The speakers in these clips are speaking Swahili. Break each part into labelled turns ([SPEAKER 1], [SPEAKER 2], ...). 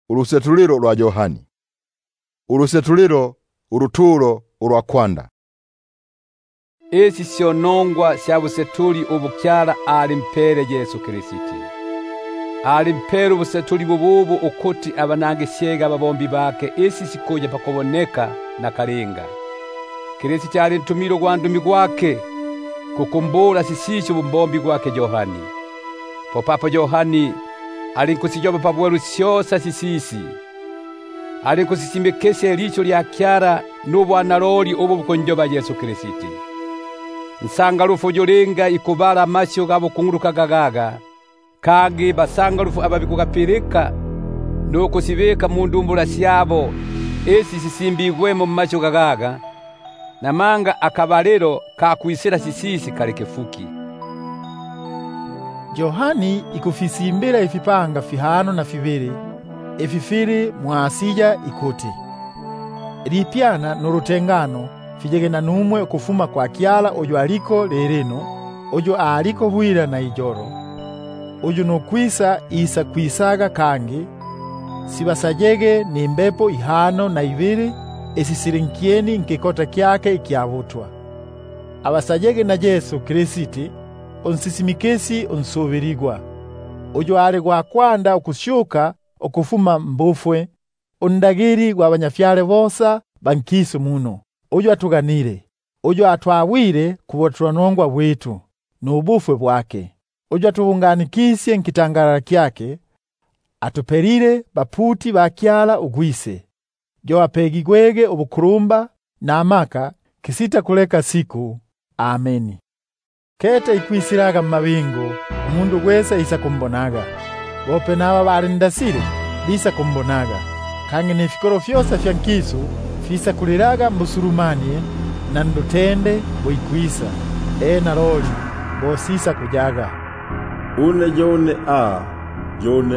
[SPEAKER 1] Urusetuliro rwa Yohani. Urusetuliro uruturo urwa kwanda.
[SPEAKER 2] Esi sionongwa syabusetuli ubukyala ali mpere Yesu Kristo. Ali mpere ubusetuli bububu ukuti abanangisyega babombi bake esi sikuja pakuboneka na kalinga. Kristo ali ntumiro gwa ndumi gwake kukumbula sisisho bumbombi gwake Yohani. Popapo Yohani ali nkusijoba pabweru syosa sisisi. Ali nkusisimbekesha elicho lya kyara n'ubwanaloli ubu bukonjoba Yesu Kristo. Nsangarufu yolenga ikubala amasyo gabo kunguruka gagaga kagi basangarufu ababikugapirika n'okusibeka mu ndumbula syabo esi sisimbigwemo mu masyo gagaga namanga akabalero kakwisira sisisi kalekefuki.
[SPEAKER 3] Yohani ikufisimbira ifipanga fihano na fibiri efifiri mwasija ikuti ripyana n'urutengano fijegena numwe okufuma kwa kyala oyo aliko lereno oyo aliko bwira na ijoro oyo nokwisa isa kwisaga kangi sibasajege ni mbepo ihano na ibiri esisirinkieni nkikota kyake ikiavutwa abasajege na Yesu Kristo onsisimikesi onsubirigwa oyo ale gwa kwanda okushuka okufuma mbufwe ondagiri gwa banyafyale bosa bankiso muno oyo atuganire oyo atwawire kubotranongwa bwetu n'ubufwe bwake oyo atubunganikisye nkitangara kyake atuperire baputi bakyala ugwise jo apegigwege obukurumba na amaka kisita kuleka siku. Ameni. Kete ikwisiraga mabingu umundu gwesa isa kumbonaga bope naba barindasire bisa kumbonaga kange nefikoro fyosa fyankisu fisa kuliraga musurumanie na ndutende boikwisa naroli bosisa kujaga
[SPEAKER 4] une jone jone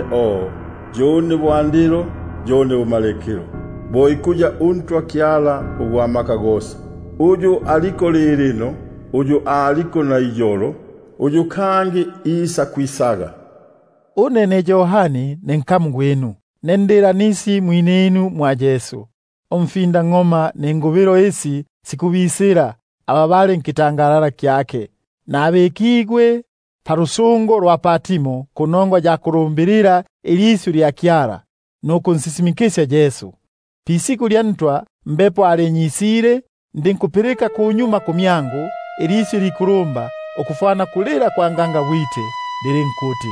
[SPEAKER 4] jone bwandiro jone bumalekero boikuja untwa kyala ugwamaka gosa uju aliko lirino uju aliko na ijoro uju kangi isa kwisaga
[SPEAKER 3] unene Yohani nenkamgwenu nendera nisi mwinenu mwa Yesu omfinda ngoma nengubiro esi sikubisira ababale nkitangarara kyake nabekigwe parusungo rwa Patimo kunongwa ja kurumbirira elisu lya kyara no kunsisimikisha Yesu pisiku lyantwa mbepo alenyisire ndinkupirika kunyuma kumyangu elisu likurumba okufana kulira kwa nganga wite lirinkuti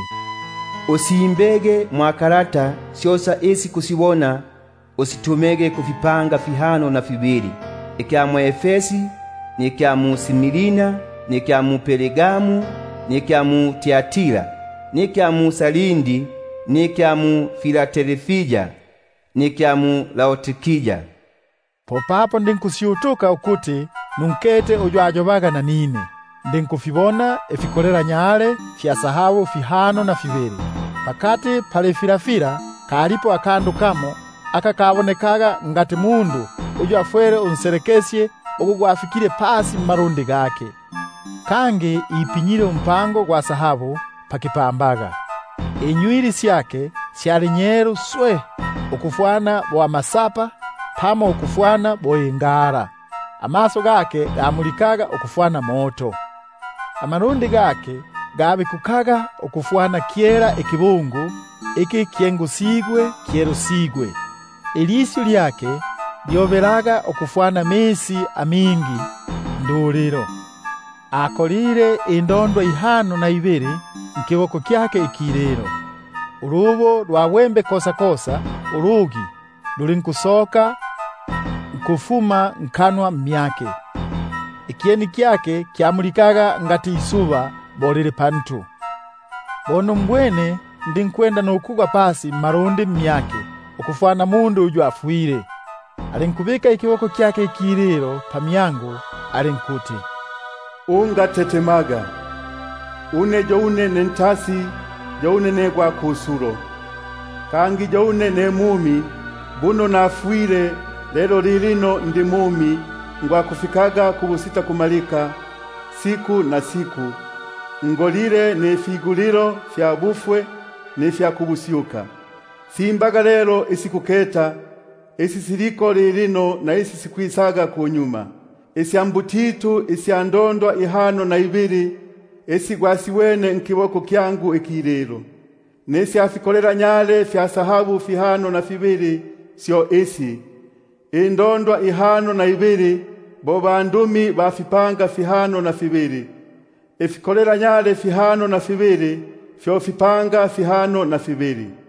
[SPEAKER 5] osimbege mwakarata syosa esi kusibona ositumege kufipanga fihano na fibiri ekya mu Efesi nekya mu Similina nekya mu Pergamu nekya mu Tiatira nekya mu Salindi nekya mu Filadelfia nekya mu Laodikia.
[SPEAKER 3] Popapo ndinkusyutuka ukuti nunkete ojo ajobaga na nine ndinkufibona efikolera nyale fya sahabu fihano na fibiri pakati pale firafira kalipo akandu kamo akakabonekaga ngati mundu ujo afwere unserekesye okugwafikire pasi marundi gake kange ipinyire umpango gwa sahabu pakipambaga enywiri syake syali nyeru swe okufwana bwa masapa pamo okufwana boyengara amaso gake gamulikaga okufwana moto amarundi gake gabikukaga okufwana kiera ekibungu eki kyengusigwe kierusigwe elisu lyake lyoberaga okufwana mesi amingi nduliro akolire indondo ihano na ibiri nkiboko kyake ikirero urubo rwawembe kosa urugi lulinkusoka nkufuma nkanwa myake ikieni kyake kyamulikaga ngati isuba bolire pantu bono mbwene ndinkwenda nokugwa pasi marundi myake okufana mundu uju afuire alinkubika ikiboko kyake ikirero pamyango alinkuti
[SPEAKER 6] unga tetemaga une joune nentasi joune negwa kusuro kangi joune ne mumi buno nafuire lero lilino ndi mumi ngwa kufikaga kubusita kumalika siku na siku ngolire ne figuliro fya bufwe ne fya kubusiuka simbaga lero isikuketa isi siliko lilino na isi sikwisaga kunyuma isi ambutitu isi andondwa ihano na ibiri isi gwasiwene nkiboko kyangu ikilelo nesi afikolera nyale fya sahabu fihano na fibiri sio isi indondwa ihano na ibiri bo bandumi bafipanga fihano na fibiri ifikolera nyale fihano na fibiri fyo fipanga fihano na fibiri